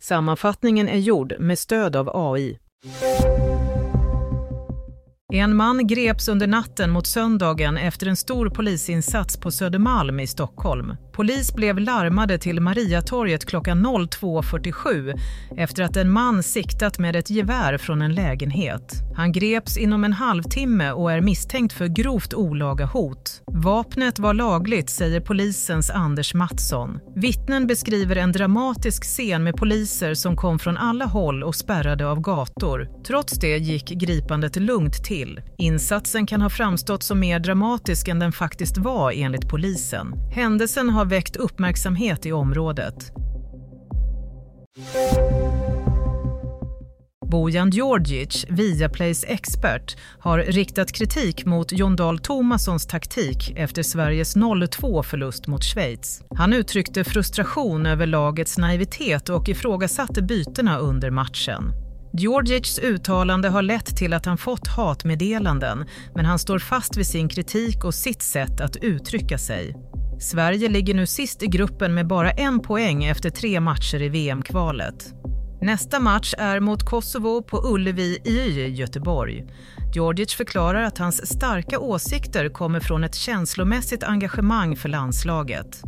Sammanfattningen är gjord med stöd av AI. En man greps under natten mot söndagen efter en stor polisinsats på Södermalm i Stockholm. Polis blev larmade till Mariatorget klockan 02.47 efter att en man siktat med ett gevär från en lägenhet. Han greps inom en halvtimme och är misstänkt för grovt olaga hot. Vapnet var lagligt, säger polisens Anders Mattsson. Vittnen beskriver en dramatisk scen med poliser som kom från alla håll och spärrade av gator. Trots det gick gripandet lugnt till. Insatsen kan ha framstått som mer dramatisk än den faktiskt var enligt polisen. Händelsen har väckt uppmärksamhet i området. Bojan Djordjic, Viaplays expert, har riktat kritik mot Jon Dahl Tomassons taktik efter Sveriges 0-2-förlust mot Schweiz. Han uttryckte frustration över lagets naivitet och ifrågasatte bytena under matchen. Djordjics uttalande har lett till att han fått hatmeddelanden, men han står fast vid sin kritik och sitt sätt att uttrycka sig. Sverige ligger nu sist i gruppen med bara 1 poäng efter 3 matcher i VM-kvalet. Nästa match är mot Kosovo på Ullevi i Göteborg. Djordjic förklarar att hans starka åsikter kommer från ett känslomässigt engagemang för landslaget.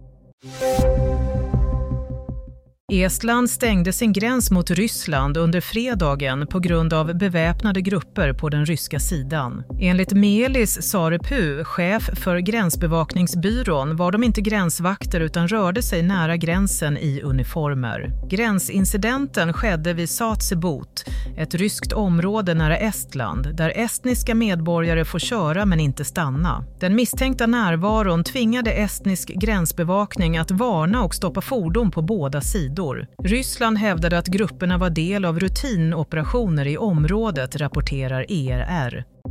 Estland stängde sin gräns mot Ryssland under fredagen på grund av beväpnade grupper på den ryska sidan. Enligt Meelis Sarepu, chef för gränsbevakningsbyrån, var de inte gränsvakter utan rörde sig nära gränsen i uniformer. Gränsincidenten skedde vid Satsebut, ett ryskt område nära Estland, där estniska medborgare får köra men inte stanna. Den misstänkta närvaron tvingade estnisk gränsbevakning att varna och stoppa fordon på båda sidor. Ryssland hävdade att grupperna var del av rutinoperationer i området, rapporterar ERR.